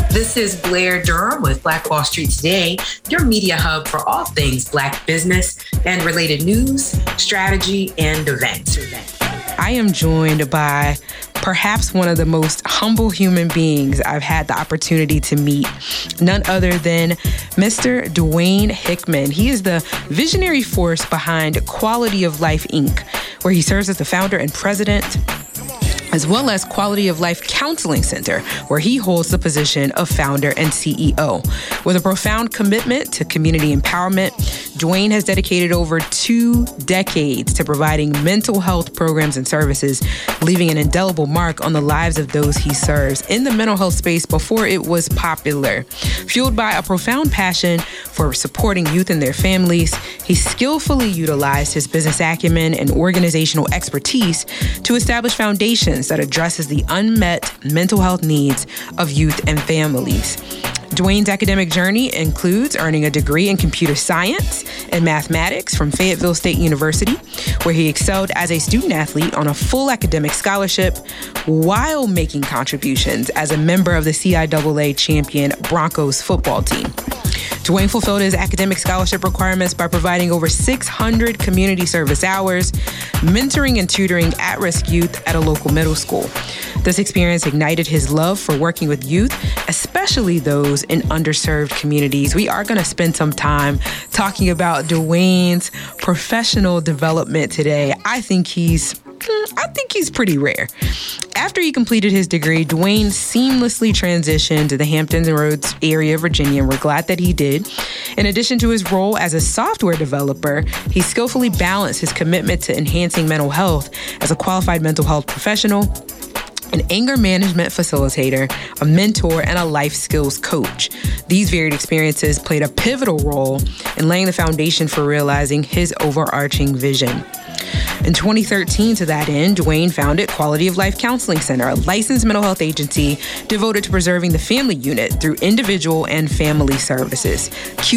This is Blair Durham with Black Wall Street Today, your media hub for all things Black business and related news, strategy, and events. I am joined by perhaps one of the most humble human beings I've had the opportunity to meet, none other than Mr. Dwayne Hickman. He is the visionary force behind Quality of Life, Inc., where he serves as the founder and president, as well as Quality of Life Counseling Center, where he holds the position of founder and CEO. With a profound commitment to community empowerment, Dwayne has dedicated over 2 decades to providing mental health programs and services, leaving an indelible mark on the lives of those he serves in the mental health space before it was popular. Fueled by a profound passion for supporting youth and their families, he skillfully utilized his business acumen and organizational expertise to establish foundations that addresses the unmet mental health needs of youth and families. Dwayne's academic journey includes earning a degree in computer science and mathematics from Fayetteville State University, where he excelled as a student athlete on a full academic scholarship while making contributions as a member of the CIAA champion Broncos football team. Dwayne fulfilled his academic scholarship requirements by providing over 600 community service hours, mentoring and tutoring at-risk youth at a local middle school. This experience ignited his love for working with youth, especially those in underserved communities. We are going to spend some time talking about Dwayne's professional development today. I think he's pretty rare. After he completed his degree, Dwayne seamlessly transitioned to the Hamptons and Roads area of Virginia, and we're glad that he did. In addition to his role as a software developer, he skillfully balanced his commitment to enhancing mental health as a qualified mental health professional, an anger management facilitator, a mentor, and a life skills coach. These varied experiences played a pivotal role in laying the foundation for realizing his overarching vision. In 2013, to that end, Dwayne founded Quality of Life Counseling Center, a licensed mental health agency devoted to preserving the family unit through individual and family services.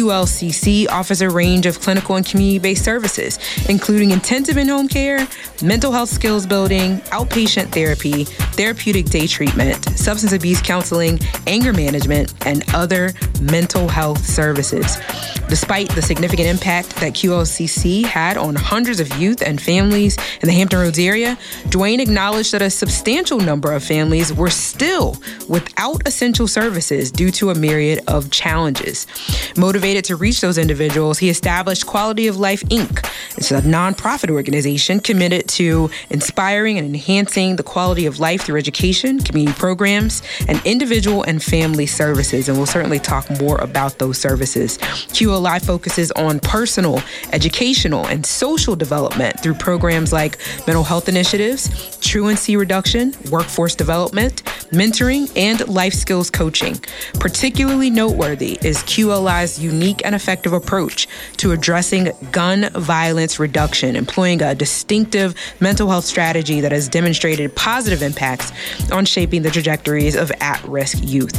QLCC offers a range of clinical and community-based services, including intensive in-home care, mental health skills building, outpatient therapy, therapeutic day treatment, substance abuse counseling, anger management, and other mental health services. Despite the significant impact that QLCC had on hundreds of youth and families in the Hampton Roads area, Dwayne acknowledged that a substantial number of families were still without essential services due to a myriad of challenges. Motivated to reach those individuals, he established Quality of Life, Inc. It's a nonprofit organization committed to inspiring and enhancing the quality of life through education, community programs, and individual and family services. And we'll certainly talk more about those services. QLI focuses on personal, educational, and social development through programs like mental health initiatives, truancy reduction, workforce development, mentoring, and life skills coaching. Particularly noteworthy is QLI's unique and effective approach to addressing gun violence reduction, employing a distinctive mental health strategy that has demonstrated positive impacts on shaping the trajectories of at-risk youth.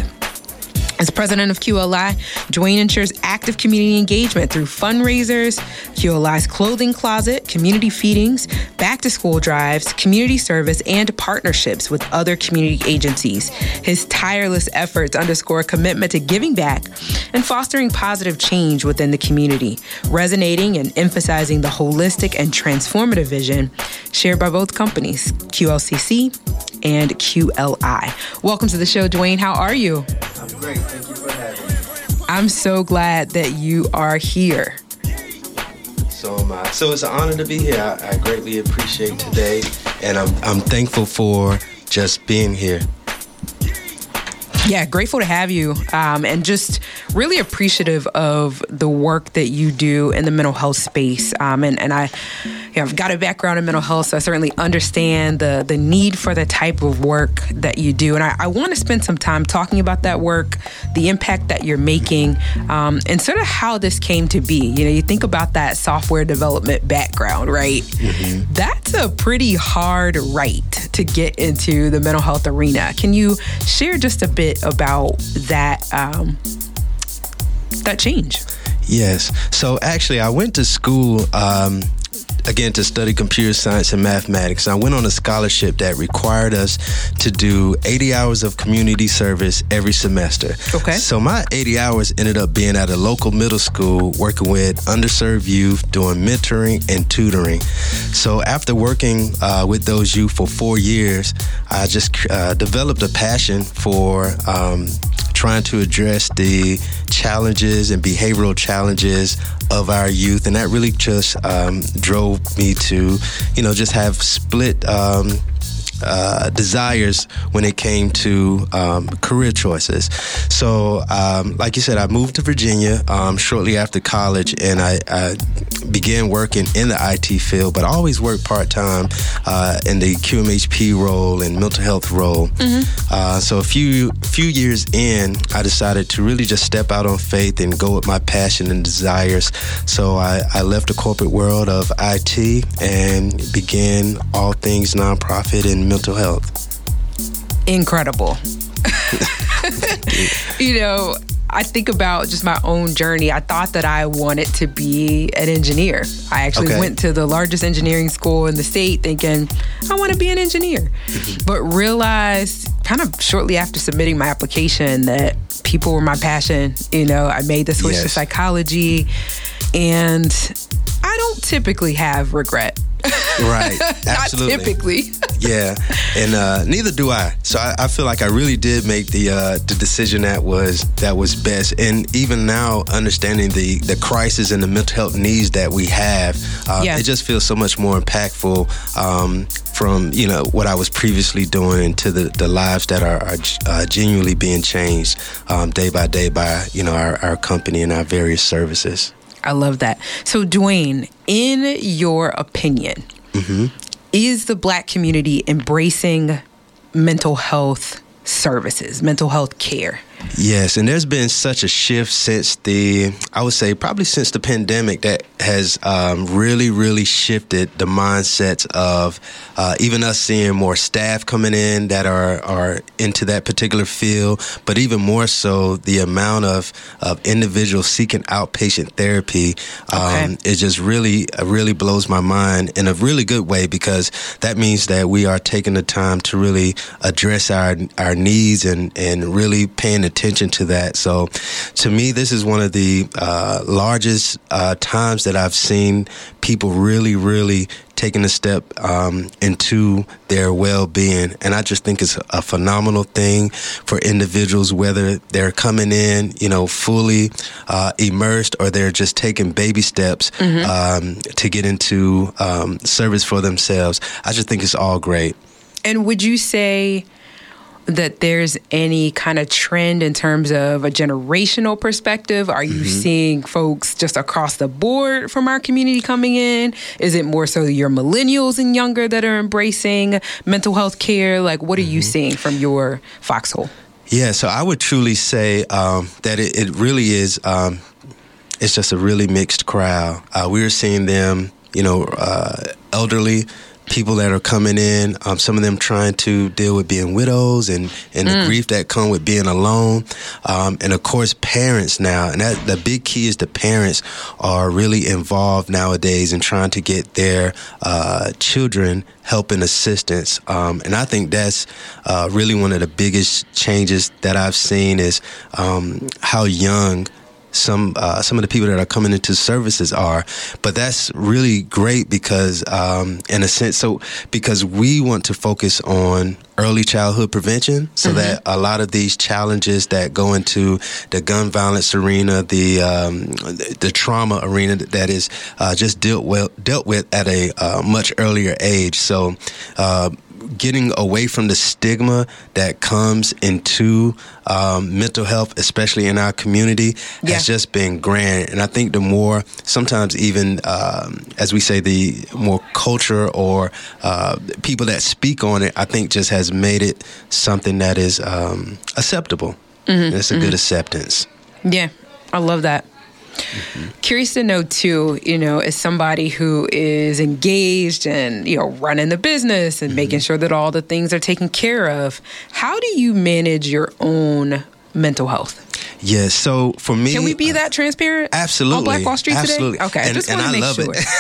As president of QLI, Dwayne ensures active community engagement through fundraisers, QLI's clothing closet, community feedings, back-to-school drives, community service, and partnerships with other community agencies. His tireless efforts underscore a commitment to giving back and fostering positive change within the community, resonating and emphasizing the holistic and transformative vision shared by both companies, QLCC and QLI. Welcome to the show, Dwayne. How are you? I'm great. Thank you for having me. I'm so glad that you are here. So am I. So it's an honor to be here. I greatly appreciate today, and I'm thankful for just being here. Yeah, grateful to have you, and just really appreciative of the work that you do in the mental health space. And I've got a background in mental health, so I certainly understand the need for the type of work that you do. And I want to spend some time talking about that work, the impact that you're making, and sort of how this came to be. You know, you think about that software development background, right? Mm-hmm. That's a pretty hard right to get into the mental health arena. Can you share just a bit about that that change? Yes. So actually, I went to school again, to study computer science and mathematics. I went on a scholarship that required us to do 80 hours of community service every semester. Okay. So my 80 hours ended up being at a local middle school, working with underserved youth, doing mentoring and tutoring. So after working with those youth for 4 years, I just developed a passion for trying to address the challenges and behavioral challenges of our youth. And that really just drove me to, just have split desires when it came to career choices. So, like you said, I moved to Virginia shortly after college, and I began working in the IT field, but I always worked part-time in the QMHP role and mental health role. So a few years in, I decided to really just step out on faith and go with my passion and desires. So I left the corporate world of IT and began all things nonprofit and mental health. Incredible. I think about just my own journey. I thought that I wanted to be an engineer. I actually went to the largest engineering school in the state thinking, I want to be an engineer. But realized kind of shortly after submitting my application that people were my passion. I made the switch to psychology, and I don't typically have regret. Right, absolutely. Not typically. Yeah, and neither do I. So I feel like I really did make the decision that was best. And even now, understanding the crisis and the mental health needs that we have, it just feels so much more impactful from what I was previously doing to the lives that are genuinely being changed day by day by our company and our various services. I love that. So, Dwayne, in your opinion, is the Black community embracing mental health services, mental health care? Yes, and there's been such a shift since I would say probably since the pandemic that has really, really shifted the mindsets of even us seeing more staff coming in that are into that particular field, but even more so the amount of individuals seeking outpatient therapy. It just really blows my mind in a really good way, because that means that we are taking the time to really address our needs and really paying attention to that. So to me, this is one of the largest times that I've seen people really, really taking a step into their well-being. And I just think it's a phenomenal thing for individuals, whether they're coming in, fully immersed, or they're just taking baby steps to get into service for themselves. I just think it's all great. And would you say that there's any kind of trend in terms of a generational perspective? Are you seeing folks just across the board from our community coming in? Is it more so your millennials and younger that are embracing mental health care? Like, what are you seeing from your foxhole? Yeah, so I would truly say that it really is, it's just a really mixed crowd. We're seeing them, elderly people that are coming in, some of them trying to deal with being widows and the grief that come with being alone. And of course, parents now. And the big key is the parents are really involved nowadays in trying to get their children help and assistance. And I think that's really one of the biggest changes that I've seen is how young some of the people that are coming into services are. But that's really great because, in a sense, because we want to focus on early childhood prevention, so that a lot of these challenges that go into the gun violence arena, the trauma arena, that is just dealt with at a much earlier age. So getting away from the stigma that comes into mental health, especially in our community, has just been grand. And I think the more, sometimes even, as we say, the more culture or people that speak on it, I think just has made it something that is acceptable. It's a good acceptance. Yeah, I love that. Curious to know too, as somebody who is engaged and, running the business and making sure that all the things are taken care of, how do you manage your own mental health? Yes, so for me... Can we be that transparent? Absolutely. On Black Wall Street today? Okay, I just want to make sure.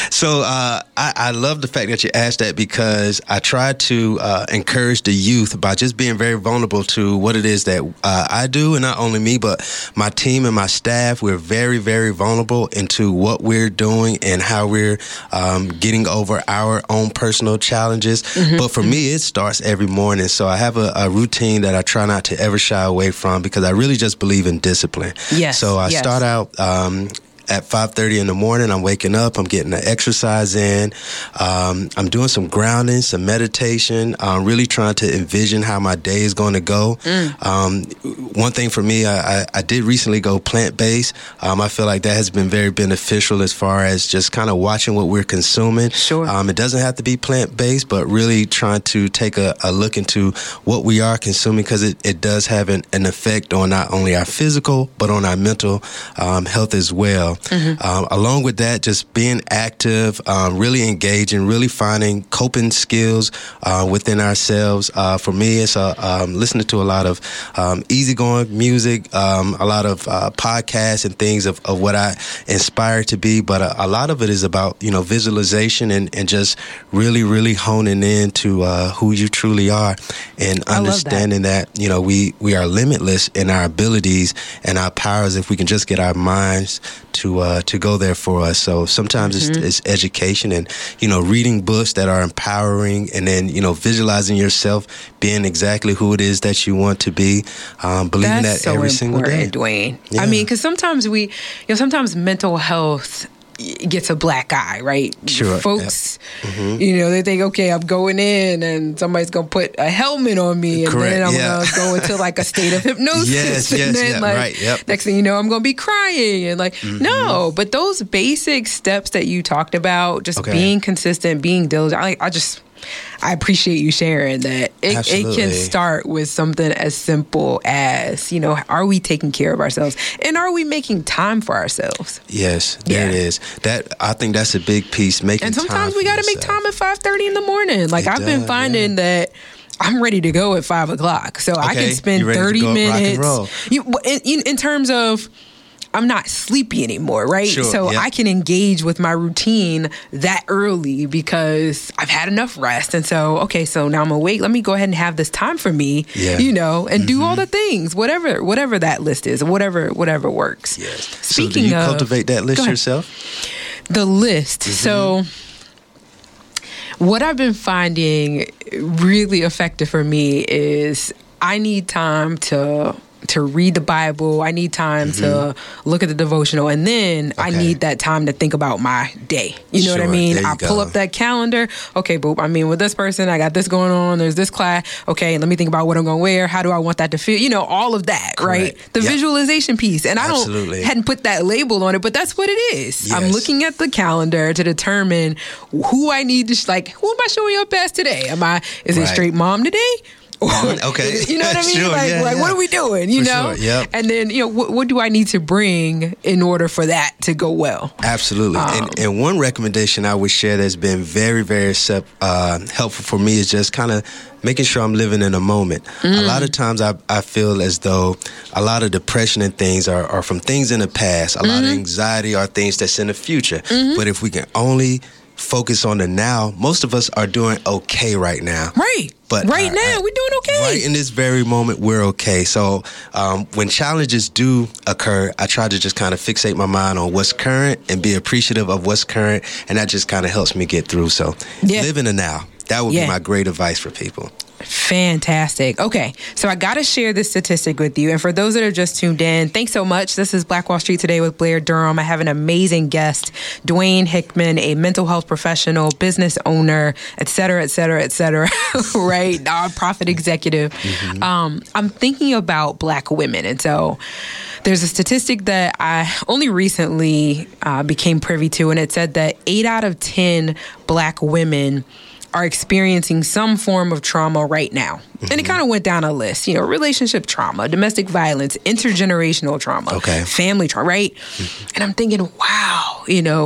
So I love the fact that you asked that, because I try to encourage the youth by just being very vulnerable to what it is that I do, and not only me, but my team and my staff. We're very, very vulnerable into what we're doing and how we're getting over our own personal challenges. But for me, it starts every morning. So I have a routine that I try not to ever shy away from, because I really just believe in discipline. Yes. So I start out at 5:30 in the morning. I'm waking up. I'm getting the exercise in. I'm doing some grounding, some meditation. Really trying to envision how my day is going to go. One thing for me, I did recently go plant-based. I feel like that has been very beneficial as far as just kind of watching what we're consuming. Sure. It doesn't have to be plant-based, but really trying to take a look into what we are consuming, because it does have an effect on not only our physical, but on our mental health as well. Along with that, just being active, really engaging, really finding coping skills within ourselves. For me, it's listening to a lot of easygoing music, a lot of podcasts and things of what I inspire to be. But a lot of it is about, visualization and just really, really honing in to who you truly are, and understanding that, we are limitless in our abilities and our powers if we can just get our minds to go there for us. So sometimes it's education and, reading books that are empowering, and then, visualizing yourself being exactly who it is that you want to be, believing that so every single day. Dwayne. Yeah. I mean, because sometimes sometimes mental health gets a black eye, right? Sure. Folks, they think, okay, I'm going in and somebody's going to put a helmet on me, and Correct. then I'm going to go into like a state of hypnosis. And then next thing you know, I'm going to be crying and no, but those basic steps that you talked about, just being consistent, being diligent, I appreciate you sharing that. It can start with something as simple as, are we taking care of ourselves? And are we making time for ourselves? Yes, there it is. I think that's a big piece, making time. And sometimes we got to make time at 5:30 in the morning. I've been finding that I'm ready to go at 5 o'clock. So I can spend 30 minutes. In terms of, I'm not sleepy anymore, right? Sure, so I can engage with my routine that early because I've had enough rest. And so now I'm awake. Let me go ahead and have this time for me, and do all the things, whatever that list is, whatever works. Yes. Speaking so do you of, cultivate that list yourself? The list. So what I've been finding really effective for me is I need time to read the Bible. I need time to look at the devotional, and then I need that time to think about my day. You know what I mean? I pull up that calendar. Okay, boop. I mean, with this person, I got this going on. There's this class. Okay, let me think about what I'm going to wear. How do I want that to feel? All of that, right? The visualization piece. And I hadn't put that label on it, but that's what it is. Yes. I'm looking at the calendar to determine who I need to, who am I showing up as today? Is it straight mom today? Okay. You know what I mean? Sure, what are we doing? Sure, yep. And then, what do I need to bring in order for that to go well? Absolutely. And one recommendation I would share that's been very, very helpful for me is just kind of making sure I'm living in a moment. A lot of times I feel as though a lot of depression and things are from things in the past. A lot of anxiety are things that's in the future. But if we can only focus on the now, most of us are doing okay right now. Right. But now, we're doing okay. Right in this very moment, we're okay. So when challenges do occur, I try to just kind of fixate my mind on what's current and be appreciative of what's current. And that just kind of helps me get through. So live in the now. That would be my great advice for people. Fantastic. Okay, so I got to share this statistic with you. And for those that are just tuned in, thanks so much. This is Black Wall Street Today with Blair Durham. I have an amazing guest, Dwayne Hickman, a mental health professional, business owner, et cetera, right? Nonprofit executive. I'm thinking about Black women. And so there's a statistic that I only recently became privy to, and it said that 8 out of 10 Black women are experiencing some form of trauma right now. And it kind of went down a list, relationship trauma, domestic violence, intergenerational trauma, family trauma, right? And I'm thinking, wow,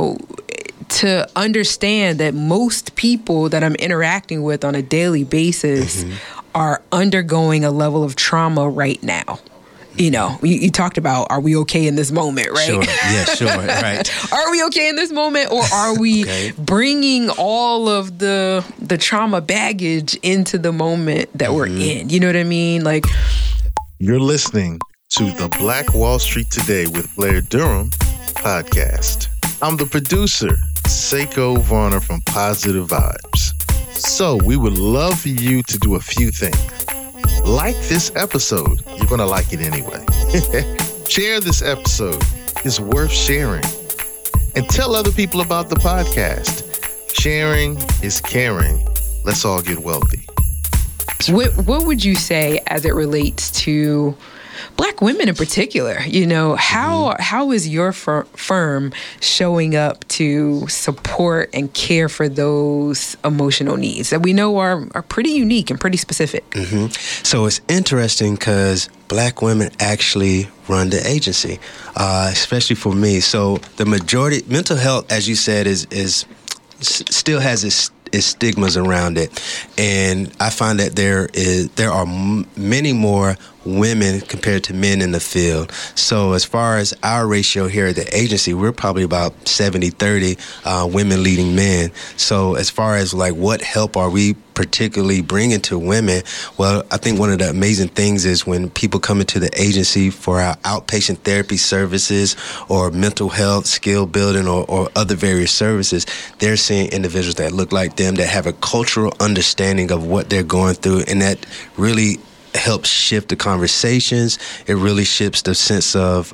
to understand that most people that I'm interacting with on a daily basis are undergoing a level of trauma right now. You know, you talked about, are we okay in this moment, right? Sure. Yeah, sure. Right. Are we okay in this moment, or are we bringing all of the trauma baggage into the moment that we're in? You know what I mean? Like, you're listening to the Black Wall Street Today with Blair Durham podcast. I'm the producer, Seiko Varner from Positive Vibes. So we would love for you to do a few things. Like this episode. You're going to like it anyway. Share this episode. It's worth sharing. And tell other people about the podcast. Sharing is caring. Let's all get wealthy. What would you say as it relates to Black women in particular? You know, how is your firm showing up to support and care for those emotional needs that we know are pretty unique and pretty specific? So it's interesting because Black women actually run the agency, especially for me. So the majority, mental health, as you said, is still has its stigmas around it, and I find that there are many more women compared to men in the field. So as far as our ratio here at the agency, we're probably about 70-30 women leading men. So as far as like what help are we particularly bringing to women, well, I think one of the amazing things is when people come into the agency for our outpatient therapy services or mental health, skill building, or other various services, they're seeing individuals that look like them, that have a cultural understanding of what they're going through, and that really helps shift the conversations. It really shifts the sense of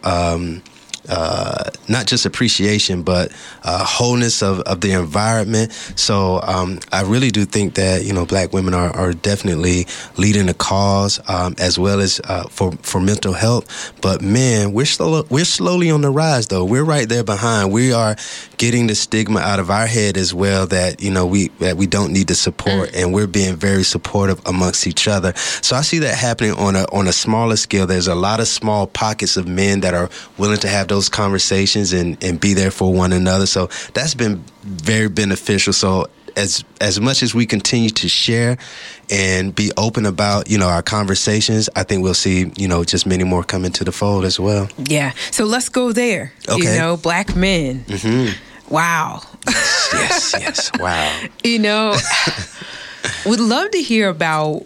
not just appreciation, but wholeness of the environment. So I really do think that, you know, Black women are definitely leading the cause, as well as for mental health. But man, we're slowly on the rise, though. We're right there behind. We are getting the stigma out of our head as well, that, you know, we don't need the support, and we're being very supportive amongst each other. So I see that happening on a smaller scale. There's a lot of small pockets of men that are willing to have those conversations and be there for one another. So that's been very beneficial. So as much as we continue to share and be open about, you know, our conversations, I think we'll see, you know, just many more come into the fold as well. Yeah. So let's go there. Okay. You know, Black men. Wow. Yes. Wow. You know, would love to hear about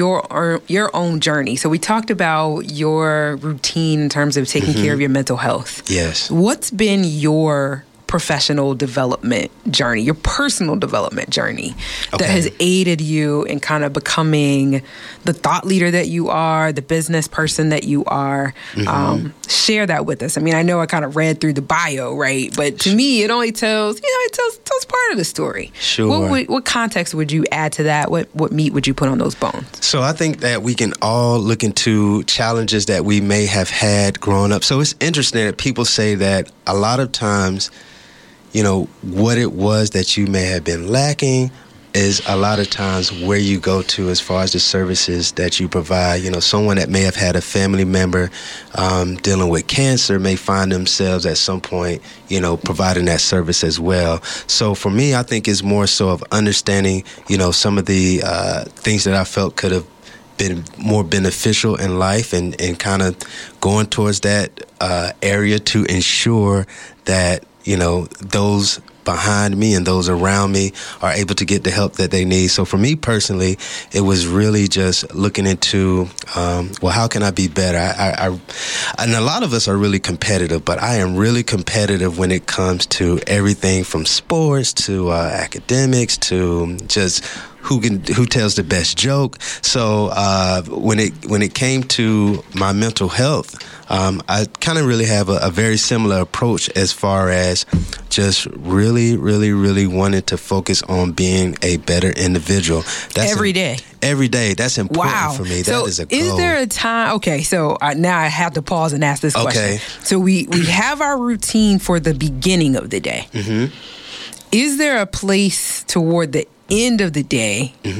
your own journey. So we talked about your routine in terms of taking care of your mental health. Yes. What's been your professional development journey, your personal development journey that has aided you in kind of becoming the thought leader that you are, the business person that you are? Share that with us. I mean, I know I kind of read through the bio, right? But to me, it only tells part of the story. Sure. What context would you add to that? What meat would you put on those bones? So I think that we can all look into challenges that we may have had growing up. So it's interesting that people say that a lot of times, you know, what it was that you may have been lacking is a lot of times where you go to as far as the services that you provide. You know, someone that may have had a family member dealing with cancer may find themselves at some point, you know, providing that service as well. So for me, I think it's more so of understanding, you know, some of the things that I felt could have been more beneficial in life, and kind of going towards that area to ensure that, you know, those behind me and those around me are able to get the help that they need. So for me personally, it was really just looking into, well, how can I be better? And a lot of us are really competitive, but I am really competitive when it comes to everything from sports to academics to just who tells the best joke. So when it came to my mental health, I kind of really have a very similar approach as far as just really, really, really wanting to focus on being a better individual. That's every day. Every day. That's important for me. That is a goal. Is there a time? Okay, so now I have to pause and ask this question. So we have our routine for the beginning of the day. Is there a place toward the end of the day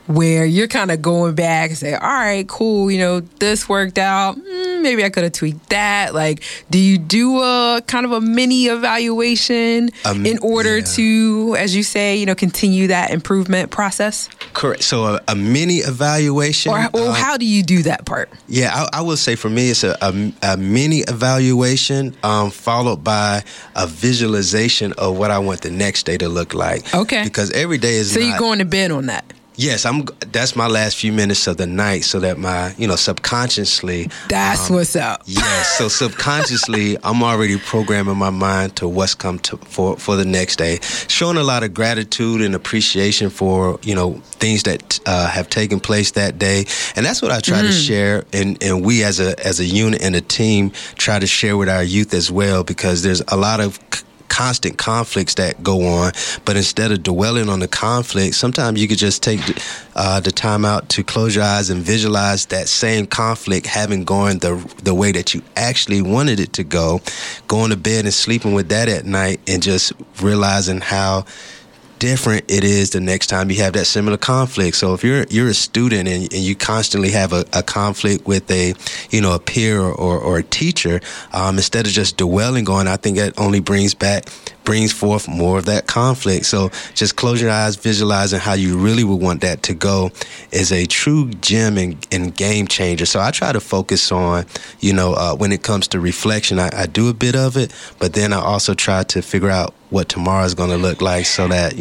where you're kind of going back and say, all right, cool, this worked out. Maybe I could have tweaked that. Like, do you do a kind of a mini evaluation in order to, as you say, continue that improvement process? Correct. So a mini evaluation. Or how do you do that part? Yeah, I will say for me, it's a mini evaluation followed by a visualization of what I want the next day to look like. Okay. Because every day is So you're going to bed on that? Yes, that's my last few minutes of the night, so that my, subconsciously. That's what's up. Yes, so subconsciously, I'm already programming my mind to what's come for the next day, showing a lot of gratitude and appreciation for, things that have taken place that day, and that's what I try to share, and we as a unit and a team try to share with our youth as well, because there's a lot of constant conflicts that go on, but instead of dwelling on the conflict, sometimes you could just take the time out to close your eyes and visualize that same conflict having gone the way that you actually wanted it to go, going to bed and sleeping with that at night, and just realizing how different it is the next time you have that similar conflict. So if you're a student and you constantly have a conflict with a peer or a teacher, instead of just dwelling on, I think that only brings forth more of that conflict. So just close your eyes, visualizing how you really would want that to go is a true gem and game changer. So I try to focus on, when it comes to reflection, I do a bit of it, but then I also try to figure out what tomorrow is going to look like, so that,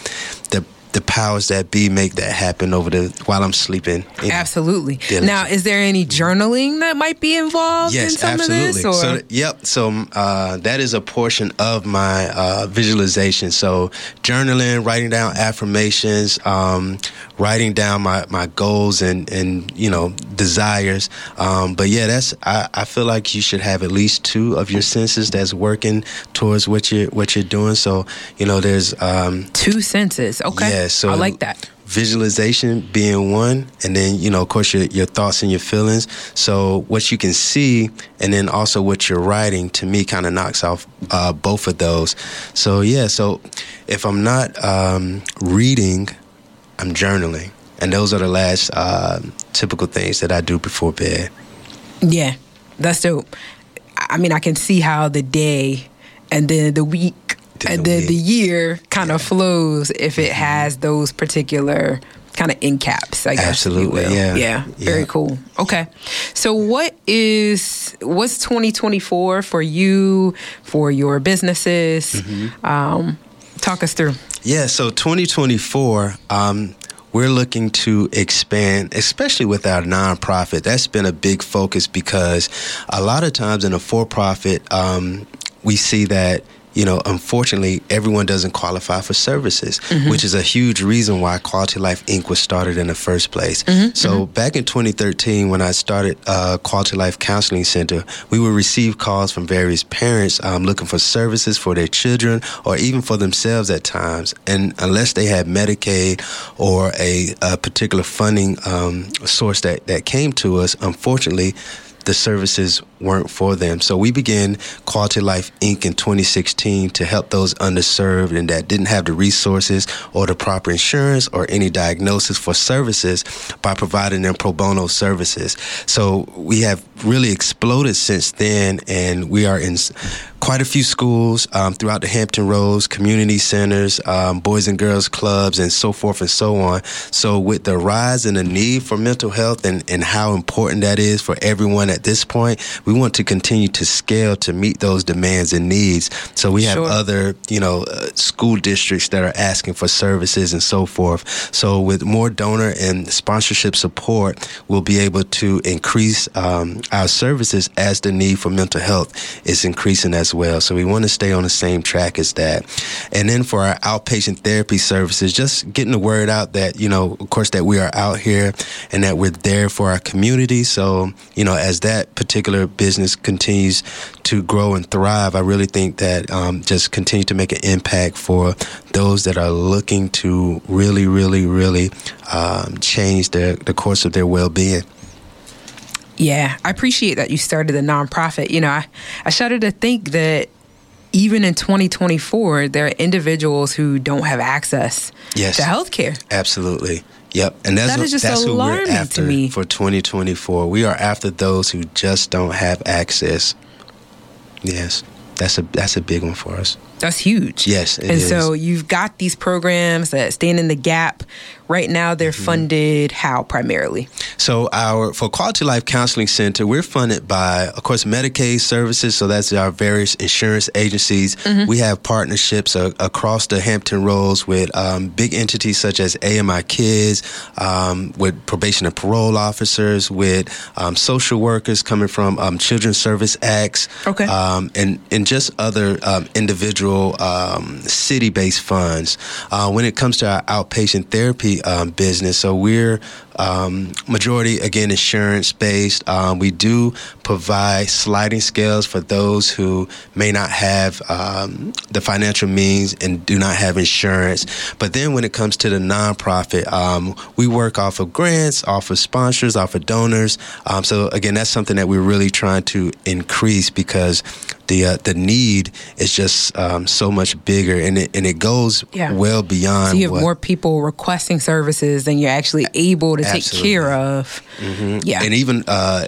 the powers that be make that happen while I'm sleeping. Absolutely. Now, is there any journaling that might be involved in some of this? Yes, absolutely. So that is a portion of my visualization. So journaling, writing down affirmations, writing down my goals and desires. But yeah, I feel like you should have at least 2 of your senses that's working towards what you're doing. So there's 2 senses. Okay. Yeah, so I like that. Visualization being one, and then of course your thoughts and your feelings. So what you can see, and then also what you're writing, to me kind of knocks off both of those. So yeah, so if I'm not reading, I'm journaling, and those are the last typical things that I do before bed. Yeah, that's dope. I mean, I can see how the day and then the week and then the year kind of flows if it has those particular kind of end caps, I guess. Absolutely, yeah. Very cool. Okay. So what's 2024 for you, for your businesses? Talk us through. Yeah, so 2024, we're looking to expand, especially with our nonprofit. That's been a big focus, because a lot of times in a for-profit, we see that unfortunately, everyone doesn't qualify for services, which is a huge reason why Quality Life Inc. was started in the first place. So back in 2013, when I started Quality Life Counseling Center, we would receive calls from various parents looking for services for their children or even for themselves at times. And unless they had Medicaid or a particular funding source that came to us, unfortunately, the services weren't for them. So we began Quality Life Inc. in 2016 to help those underserved and that didn't have the resources or the proper insurance or any diagnosis for services by providing them pro bono services. So we have really exploded since then, and we are in quite a few schools throughout the Hampton Roads, community centers, boys and girls clubs, and so forth and so on. So with the rise in the need for mental health and how important that is for everyone at this point, we want to continue to scale to meet those demands and needs. So we have other, school districts that are asking for services and so forth. So with more donor and sponsorship support, we'll be able to increase our services as the need for mental health is increasing as well. So we want to stay on the same track as that. And then for our outpatient therapy services, just getting the word out that, of course, that we are out here and that we're there for our community. So, as that particular business continues to grow and thrive, I really think that just continue to make an impact for those that are looking to really, really, really change the course of their well-being. Yeah, I appreciate that you started a nonprofit. I shudder to think that even in 2024, there are individuals who don't have access to healthcare. Absolutely. Yep, and that is just that's who we're alarming after to me. for 2024. We are after those who just don't have access. Yes, that's a big one for us. That's huge. Yes, it and is. so you've got these programs that stand in the gap. Right now, they're funded how primarily? So for Quality Life Counseling Center, we're funded by, of course, Medicaid services. So that's our various insurance agencies. We have partnerships across the Hampton Roads with big entities such as AMI Kids, with probation and parole officers, with social workers coming from Children's Service Acts, and just other individual city-based funds. When it comes to our outpatient therapy business, so we're majority, again, insurance-based. We do provide sliding scales for those who may not have the financial means and do not have insurance. But then when it comes to the nonprofit, we work off of grants, off of sponsors, off of donors. So again, that's something that we're really trying to increase because the need is just so much bigger, and it goes well beyond. So you have more people requesting services than you're actually able to take care of. Yeah, and even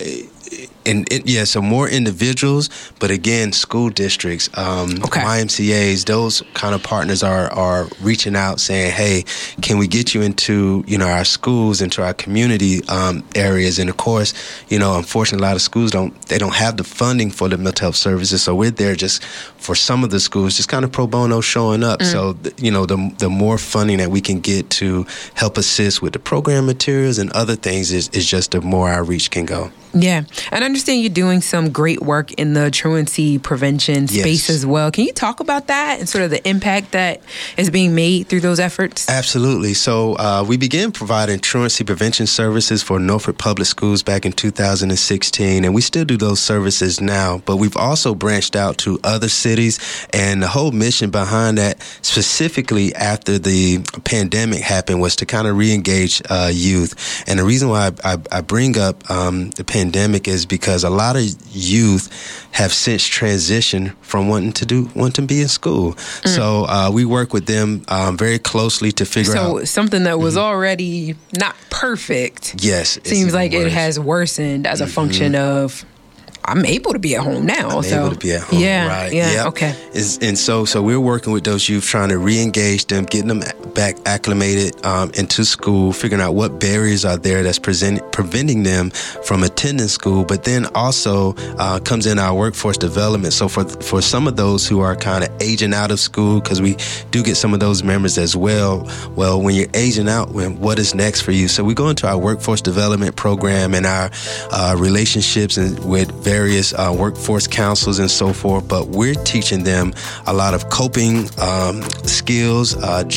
so more individuals, but again, school districts, YMCAs, those kind of partners are reaching out saying, hey, can we get you into, our schools, into our community areas? And of course, unfortunately, a lot of schools don't have the funding for the mental health services. So we're there just for some of the schools, just kind of pro bono showing up. So, the more funding that we can get to help assist with the program materials and other things is just the more our reach can go. Yeah. And I understand you're doing some great work in the truancy prevention space as well. Can you talk about that and sort of the impact that is being made through those efforts? Absolutely. So we began providing truancy prevention services for Norfolk Public Schools back in 2016, and we still do those services now. But we've also branched out to other cities, and the whole mission behind that, specifically after the pandemic happened, was to kind of re-engage youth. And the reason why I bring up the pandemic is because a lot of youth have since transitioned from wanting to be in school. So we work with them very closely to figure out. So something that was already not perfect. Yes. Seems like it has worsened as a function of, I'm able to be at home now. Able to be at home, right. Yeah, yep. Okay. And so we're working with those youth, trying to re-engage them, getting them back acclimated into school, figuring out what barriers are there that's preventing them from attending school, but then also comes in our workforce development. So for some of those who are kind of aging out of school, because we do get some of those members as well, when you're aging out, what is next for you? So we go into our workforce development program and our relationships with various workforce councils and so forth, but we're teaching them a lot of coping skills,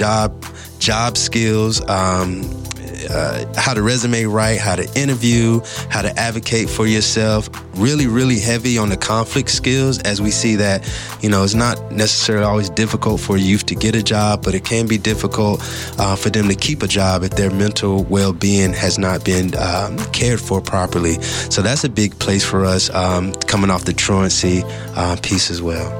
job skills, how to resume write, how to interview, how to advocate for yourself. Really, really heavy on the conflict skills, as we see that, it's not necessarily always difficult for youth to get a job, but it can be difficult for them to keep a job if their mental well-being has not been cared for properly. So that's a big place for us, coming off the truancy piece as well.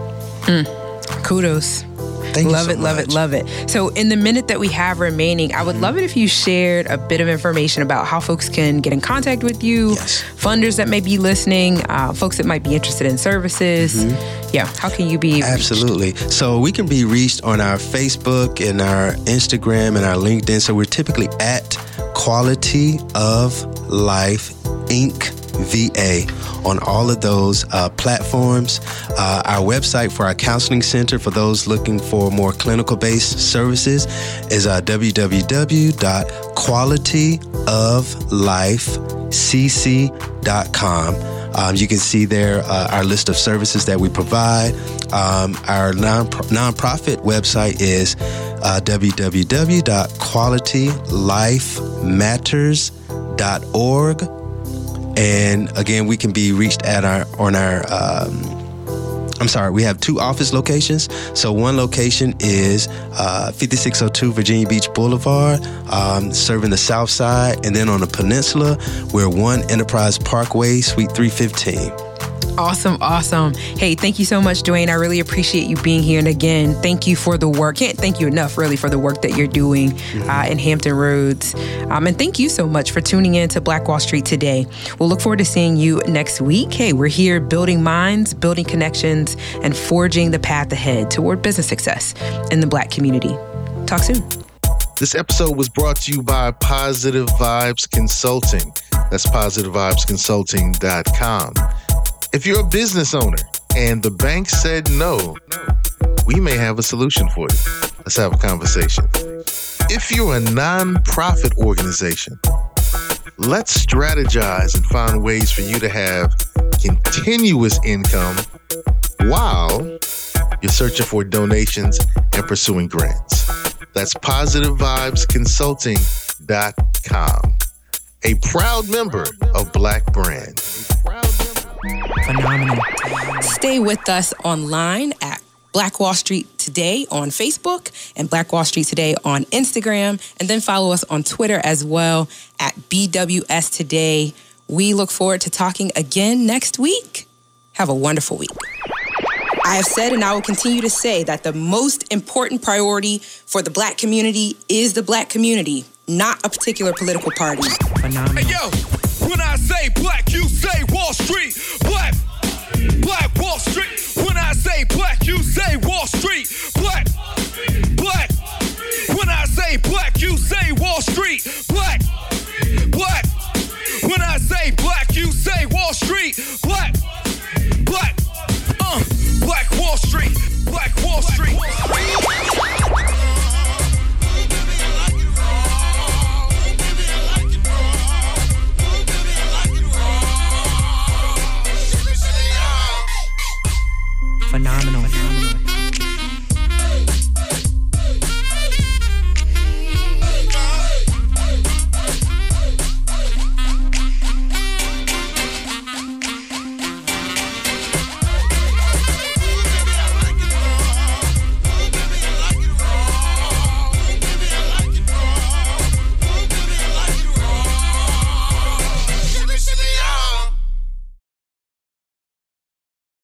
Kudos. Thank you so Love it. So in the minute that we have remaining, I would love it if you shared a bit of information about how folks can get in contact with you, funders that may be listening, folks that might be interested in services. How can you be reached? Absolutely. So we can be reached on our Facebook and our Instagram and our LinkedIn. So we're typically at Quality of Life Inc. VA on all of those platforms. Our website for our counseling center, for those looking for more clinical-based services, is www.qualityoflifecc.com. You can see there our list of services that we provide. Our nonprofit website is www.qualitylifematters.org. And again, we can be reached we have two office locations. So one location is 5602 Virginia Beach Boulevard, serving the South Side. And then on the peninsula, we're 1 Enterprise Parkway, Suite 315. Awesome. Hey, thank you so much, Dwayne. I really appreciate you being here. And again, thank you for the work. Can't thank you enough, really, for the work that you're doing in Hampton Roads. And thank you so much for tuning in to Black Wall Street today. We'll look forward to seeing you next week. Hey, we're here building minds, building connections, and forging the path ahead toward business success in the Black community. Talk soon. This episode was brought to you by Positive Vibes Consulting. That's positivevibesconsulting.com. If you're a business owner and the bank said no, we may have a solution for you. Let's have a conversation. If you're a nonprofit organization, let's strategize and find ways for you to have continuous income while you're searching for donations and pursuing grants. That's positivevibesconsulting.com. A proud member of Black Brand. Phenomenal. Stay with us online at Black Wall Street Today on Facebook and Black Wall Street Today on Instagram. And then follow us on Twitter as well at BWS Today. We look forward to talking again next week. Have a wonderful week. I have said and I will continue to say that the most important priority for the Black community is the Black community, not a particular political party. Phenomenal. Hey, yo, when I say black, you say Wall Street. Black.